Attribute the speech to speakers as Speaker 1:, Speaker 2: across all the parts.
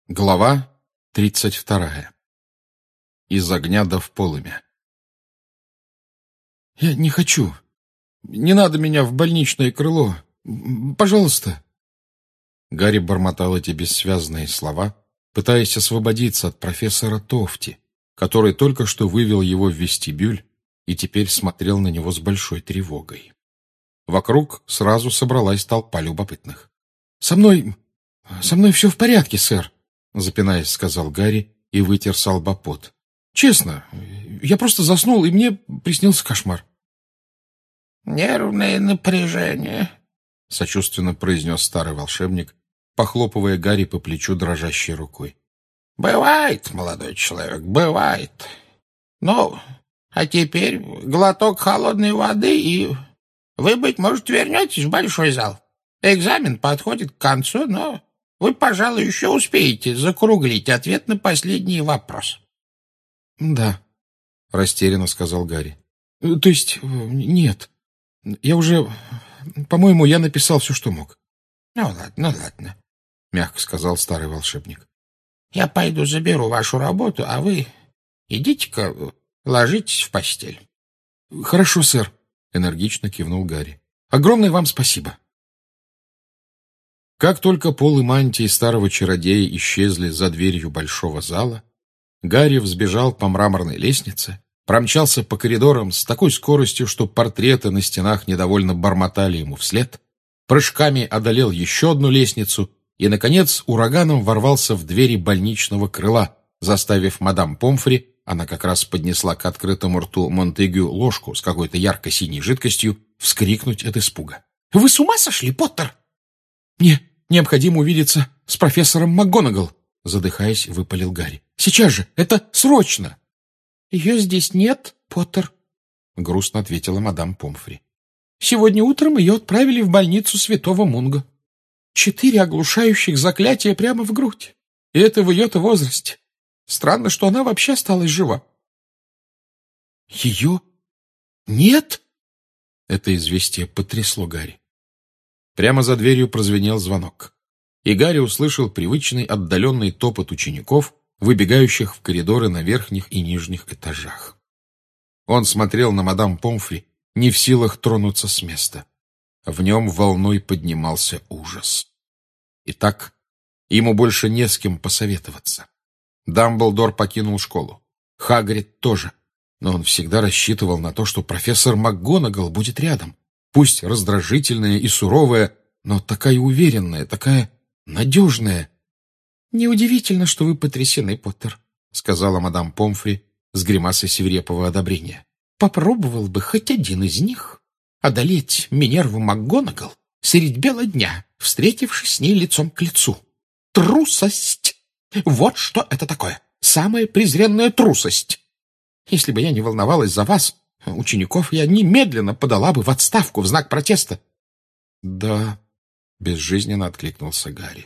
Speaker 1: Глава 32. Из огня до в полымя. «Я не хочу. Не надо меня в больничное крыло. Пожалуйста». Гарри бормотал эти бессвязные слова, пытаясь освободиться от профессора Тофти, который только что вывел его в вестибюль и теперь смотрел на него с большой тревогой. Вокруг сразу собралась толпа любопытных. «Со мной все в порядке, сэр», — запинаясь, сказал Гарри и вытер со лба пот. «Честно, я просто заснул, и мне приснился кошмар».
Speaker 2: «Нервное напряжение», —
Speaker 1: сочувственно произнес старый волшебник, похлопывая Гарри по плечу дрожащей рукой.
Speaker 2: «Бывает, молодой человек, бывает. Ну, а теперь глоток холодной воды, и вы, быть может, вернетесь в большой зал. Экзамен подходит к концу, но вы, пожалуй, еще успеете закруглить ответ на последний вопрос».
Speaker 1: «Да», — растерянно сказал Гарри. «То есть, нет. Я уже... По-моему, я написал все, что мог».
Speaker 2: «Ну ладно»,
Speaker 1: — мягко сказал старый волшебник.
Speaker 2: «Я пойду заберу вашу работу, а вы идите-ка ложитесь в постель».
Speaker 1: «Хорошо, сэр», — энергично кивнул Гарри. «Огромное вам спасибо». Как только пол и мантии старого чародея исчезли за дверью большого зала, Гарри взбежал по мраморной лестнице, промчался по коридорам с такой скоростью, что портреты на стенах недовольно бормотали ему вслед, прыжками одолел еще одну лестницу и, наконец, ураганом ворвался в двери больничного крыла, заставив мадам Помфри, она как раз поднесла к открытому рту Монтегю ложку с какой-то ярко-синей жидкостью, вскрикнуть от испуга.
Speaker 2: «Вы с ума сошли, Поттер?»
Speaker 1: «Мне необходимо увидеться с профессором МакГонагал», задыхаясь, выпалил Гарри. «Сейчас же! Это срочно!»
Speaker 2: «Ее здесь нет, Поттер»,
Speaker 1: — грустно ответила мадам Помфри.
Speaker 2: «Сегодня утром ее отправили в больницу Святого Мунга. 4 оглушающих заклятия прямо в грудь. И это в ее-то возрасте. Странно, что она вообще осталась жива».
Speaker 1: «Ее нет?» Это известие потрясло Гарри. Прямо за дверью прозвенел звонок, и Гарри услышал привычный отдаленный топот учеников, выбегающих в коридоры на верхних и нижних этажах. Он смотрел на мадам Помфри, не в силах тронуться с места. В нем волной поднимался ужас. Итак, ему больше не с кем посоветоваться. Дамблдор покинул школу. Хагрид тоже. Но он всегда рассчитывал на то, что профессор МакГонагал будет рядом. Пусть раздражительная и суровая, но такая уверенная, такая надежная.
Speaker 2: «Неудивительно, что вы потрясены, Поттер»,
Speaker 1: — сказала мадам Помфри с гримасой свирепого одобрения.
Speaker 2: «Попробовал бы хоть один из них одолеть Минерву МакГонагал средь бела дня, встретившись с ней лицом к лицу. Трусость! Вот что это такое! Самая презренная трусость! Если бы я не волновалась за вас, учеников, я немедленно подала бы в отставку в знак протеста».
Speaker 1: «Да», — безжизненно откликнулся Гарри.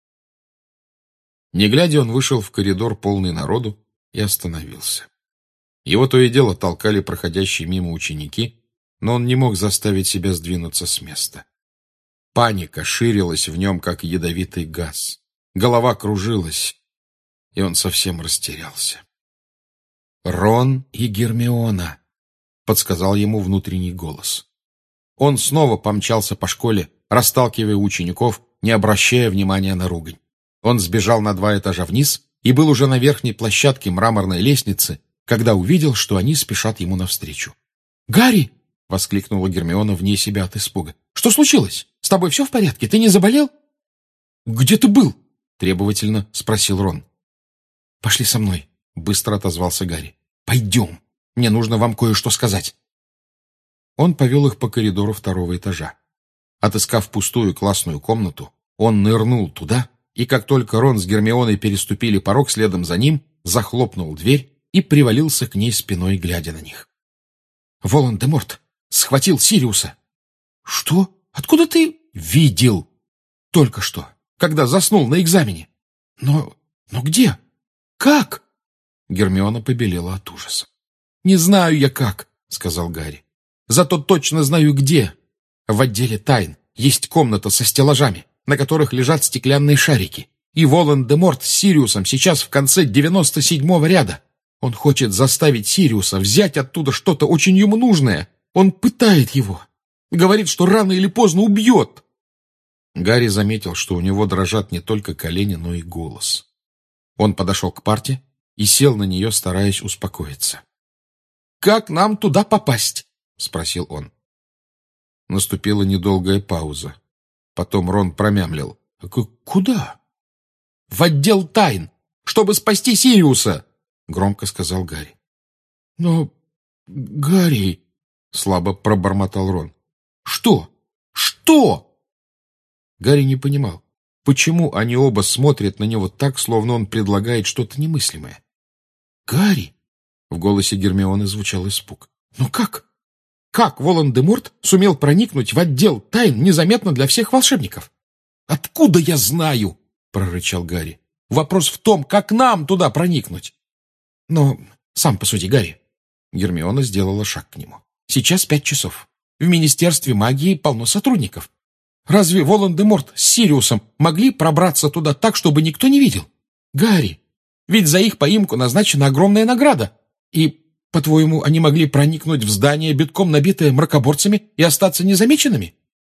Speaker 1: Не глядя, он вышел в коридор, полный народу, и остановился. Его то и дело толкали проходящие мимо ученики, но он не мог заставить себя сдвинуться с места. Паника ширилась в нем, как ядовитый газ. Голова кружилась, и он совсем растерялся. «Рон и Гермиона», — подсказал ему внутренний голос. Он снова помчался по школе, расталкивая учеников, не обращая внимания на ругань. Он сбежал на 2 этажа вниз и был уже на верхней площадке мраморной лестницы, когда увидел, что они спешат ему навстречу. «Гарри!» — воскликнула Гермиона вне себя от испуга. «Что случилось? С тобой все в порядке? Ты не заболел?» «Где ты был?» — требовательно спросил Рон. «Пошли со мной», — быстро отозвался Гарри. «Пойдем. Мне нужно вам кое-что сказать». Он повел их по коридору 2-го этажа. Отыскав пустую классную комнату, он нырнул туда, и как только Рон с Гермионой переступили порог следом за ним, захлопнул дверь и привалился к ней спиной, глядя на них. «Волан-де-Морт схватил Сириуса». «Что? Откуда ты?» «Видел. Только что, когда заснул на экзамене». «Но где? Как?» Гермиона побелела от ужаса. «Не знаю я как», — сказал Гарри. «Зато точно знаю где. В отделе тайн есть комната со стеллажами, на которых лежат стеклянные шарики.
Speaker 2: И Волан-де-Морт с Сириусом сейчас в конце 97-го ряда. Он хочет заставить Сириуса взять оттуда что-то очень ему нужное. Он пытает его. Говорит, что рано или поздно убьет.
Speaker 1: Гарри заметил, что у него дрожат не только колени, но и голос. Он подошел к парте и сел на нее, стараясь успокоиться.
Speaker 2: «Как нам туда попасть?»
Speaker 1: — спросил он. Наступила недолгая пауза. Потом Рон промямлил.
Speaker 2: «Куда?» «В отдел тайн, чтобы спасти Сириуса!» — громко сказал Гарри. «Но, Гарри...» — слабо пробормотал Рон. «Что? Что?»
Speaker 1: Гарри не понимал, почему они оба смотрят на него так, словно он предлагает что-то немыслимое.
Speaker 2: «Гарри!» — в голосе Гермионы звучал испуг. «Ну как? Как Волан-де-Морт сумел проникнуть в отдел тайн незаметно для всех волшебников?» «Откуда я знаю?» — прорычал Гарри. «Вопрос в том, как нам туда проникнуть». «Но сам посуди, Гарри». Гермиона сделала шаг к нему. «Сейчас 5 часов. В Министерстве магии полно сотрудников. Разве Волан-де-Морт с Сириусом могли пробраться туда так, чтобы никто не видел? Гарри, ведь за их поимку назначена огромная награда. И, по-твоему, они могли проникнуть в здание, битком набитое мракоборцами, и остаться незамеченными?»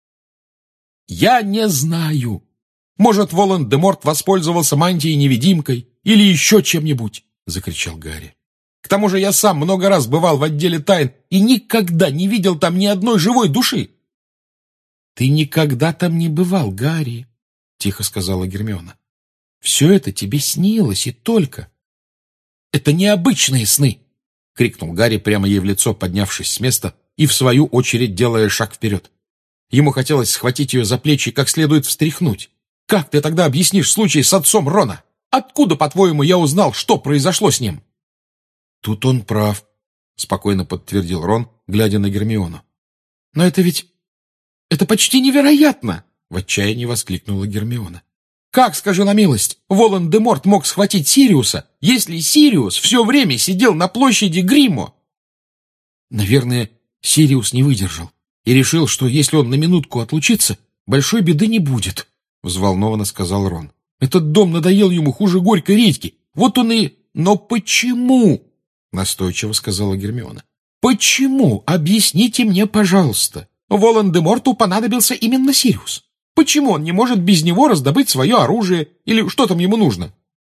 Speaker 2: «Я не знаю. Может, Волан-де-Морт воспользовался мантией-невидимкой или еще чем-нибудь?» — закричал Гарри. «К тому же я сам много раз бывал в отделе тайн и никогда не видел там ни одной живой души». «Ты никогда там не бывал, Гарри», — тихо сказала Гермиона. «Все это тебе снилось и только». «Это необычные сны!» — крикнул Гарри прямо ей в лицо, поднявшись с места и, в свою очередь, делая шаг вперед. Ему хотелось схватить ее за плечи и как следует встряхнуть. «Как ты тогда объяснишь случай с отцом Рона? Откуда, по-твоему, я узнал, что произошло с ним?»
Speaker 1: «Тут он прав», — спокойно подтвердил Рон, глядя на Гермиону.
Speaker 2: «Но это ведь... это почти невероятно!» — в отчаянии воскликнула Гермиона. «Как, скажи на милость, Волан-де-Морт мог схватить Сириуса, если Сириус все время сидел на площади Гриммо?» «Наверное, Сириус не выдержал и решил, что если он на минутку отлучится, большой беды не будет», — взволнованно сказал Рон. «Этот дом надоел ему хуже горькой редьки. Вот он и...» «Но почему?» — настойчиво сказала Гермиона. «Почему? Объясните мне, пожалуйста. Волан-де-Морту понадобился именно Сириус. Почему он не может без него раздобыть свое оружие или что там ему нужно?»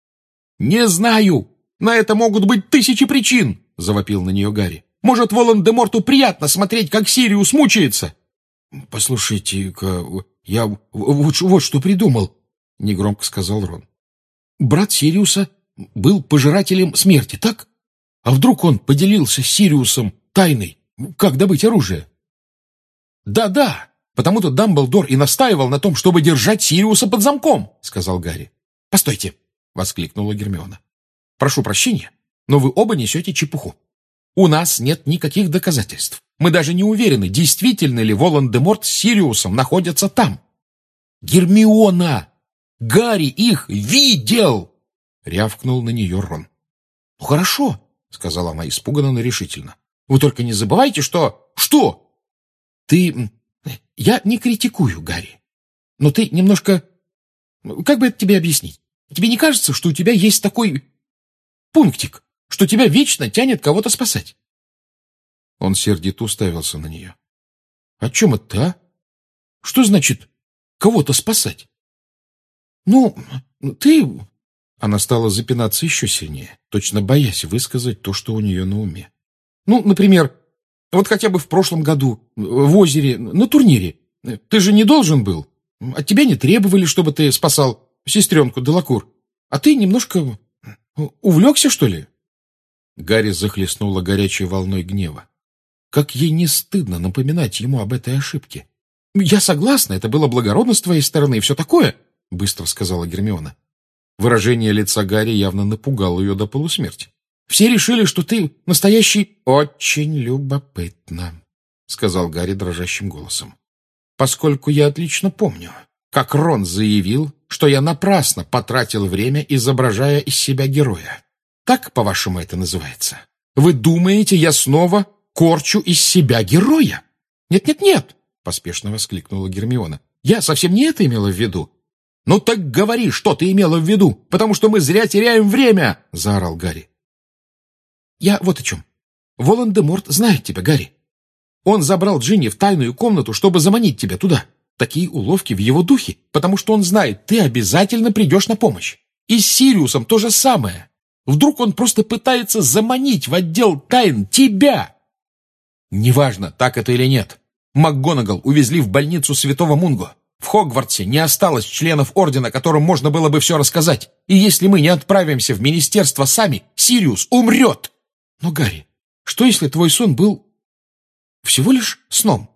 Speaker 2: «Не знаю. На это могут быть 1000 причин», — завопил на нее Гарри. «Может, Волан-де-Морту приятно смотреть, как Сириус мучается?» «Послушайте-ка, я вот что придумал», — негромко сказал Рон. «Брат Сириуса был пожирателем смерти, так? А вдруг он поделился с Сириусом тайной, как добыть оружие?» «Да-да, потому-то Дамблдор и настаивал на том, чтобы держать Сириуса под замком», — сказал Гарри. «Постойте», — воскликнула Гермиона. «Прошу прощения, но вы оба несете чепуху. У нас нет никаких доказательств. Мы даже не уверены, действительно ли Волан-де-Морт с Сириусом находятся там». «Гермиона! Гарри их видел!» — рявкнул на нее Рон. «Ну, хорошо», — сказала она испуганно, но решительно. «Вы только не забывайте, что...» «Что?» «Ты... Я не критикую, Гарри. Но ты немножко... Как бы это тебе объяснить? Тебе не кажется, что у тебя есть такой пунктик, что тебя вечно тянет кого-то спасать?»
Speaker 1: Он сердито уставился на нее.
Speaker 2: «О чем это, а? Что значит кого-то спасать?» «Ну, ты...»
Speaker 1: Она стала запинаться еще сильнее, точно боясь высказать то, что у нее на уме.
Speaker 2: «Ну, например, вот хотя бы в прошлом году в озере на турнире. Ты же не должен был. От тебя не требовали, чтобы ты спасал сестренку Делакур. А ты немножко увлекся, что ли?»
Speaker 1: Гарри захлестнула горячей волной гнева. Как ей не стыдно напоминать ему об этой ошибке.
Speaker 2: «Я согласна, это было благородно с твоей стороны и все такое», — быстро сказала Гермиона.
Speaker 1: Выражение лица Гарри явно напугало ее до полусмерти.
Speaker 2: «Все решили, что ты настоящий...»
Speaker 1: «Очень любопытно», — сказал Гарри дрожащим голосом. «Поскольку я отлично помню, как Рон заявил, что я напрасно потратил время, изображая из себя героя. Так, по-вашему, это называется? Вы думаете, я снова корчу из себя героя?»
Speaker 2: «Нет-нет-нет», — поспешно воскликнула Гермиона. «Я совсем не это имела в виду. «Ну так говори, что ты имела в виду, потому что мы зря теряем время!» — заорал Гарри. «Я вот о чем. Волан-де-Морт знает тебя, Гарри. Он забрал Джинни в тайную комнату, чтобы заманить тебя туда. Такие уловки в его духе, потому что он знает, ты обязательно придешь на помощь. И с Сириусом то же самое. Вдруг он просто пытается заманить в отдел тайн тебя?» «Неважно, так это или нет. МакГонагал увезли в больницу Святого Мунго. В Хогвартсе не осталось членов Ордена, которым можно было бы все рассказать. И если мы не отправимся в министерство сами, Сириус умрет!» «Но, Гарри, что если твой сон был всего лишь сном?»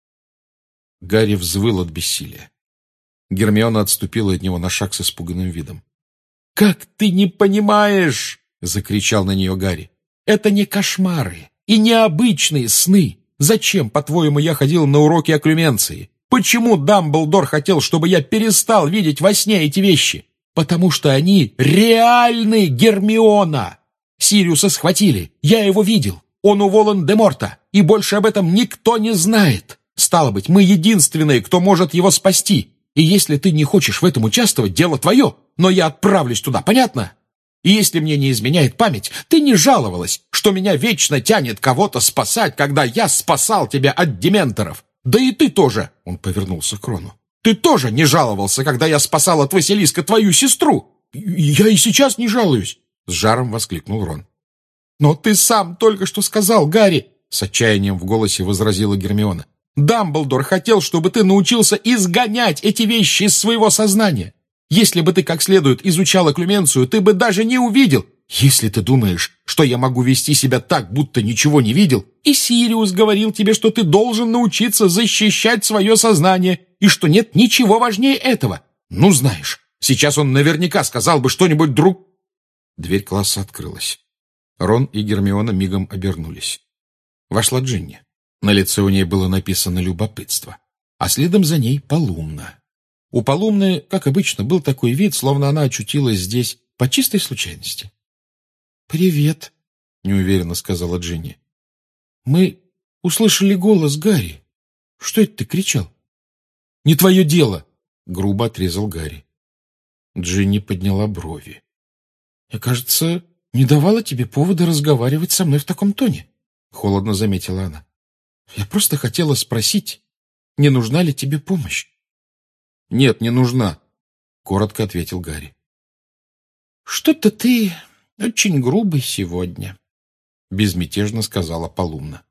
Speaker 1: Гарри взвыл от бессилия. Гермиона отступила от него на шаг с испуганным видом.
Speaker 2: «Как ты не понимаешь?» — закричал на нее Гарри. «Это не кошмары и не обычные сны. Зачем, по-твоему, я ходил на уроки окклюменции? Почему Дамблдор хотел, чтобы я перестал видеть во сне эти вещи? Потому что они реальны, Гермиона! Сириуса схватили, я его видел. Он у Волан-де-Морта, и больше об этом никто не знает. Стало быть, мы единственные, кто может его спасти. И если ты не хочешь в этом участвовать, дело твое, но я отправлюсь туда, понятно? И если мне не изменяет память, ты не жаловалась, что меня вечно тянет кого-то спасать, когда я спасал тебя от дементоров. Да и ты тоже, — он повернулся к Рону, — ты тоже не жаловался, когда я спасал от Василиска твою сестру. Я и сейчас не жалуюсь, — с жаром воскликнул Рон. Но ты сам только что сказал, Гарри, — с отчаянием в голосе возразила Гермиона. Дамблдор хотел, чтобы ты научился изгонять эти вещи из своего сознания. Если бы ты как следует изучал окклюменцию, ты бы даже не увидел. Если ты думаешь, что я могу вести себя так, будто ничего не видел, и Сириус говорил тебе, что ты должен научиться защищать свое сознание, и что нет ничего важнее этого. Ну, знаешь, сейчас он наверняка сказал бы что-нибудь друг...
Speaker 1: Дверь класса открылась. Рон и Гермиона мигом обернулись. Вошла Джинни. На лице у ней было написано любопытство, а следом за ней Полумна. У Полумны, как обычно, был такой вид, словно она очутилась здесь по чистой случайности.
Speaker 2: «Привет», — неуверенно сказала Джинни. «Мы услышали голос Гарри. Что это ты кричал?» «Не твое дело», — грубо отрезал Гарри.
Speaker 1: Джинни подняла брови.
Speaker 2: «Я, кажется, не давала тебе повода разговаривать со мной в таком тоне», — холодно заметила она. «Я просто хотела спросить, не нужна ли тебе помощь?»
Speaker 1: «Нет, не нужна», — коротко ответил Гарри.
Speaker 2: «Что-то ты очень грубый сегодня»,
Speaker 1: — безмятежно сказала Полумна.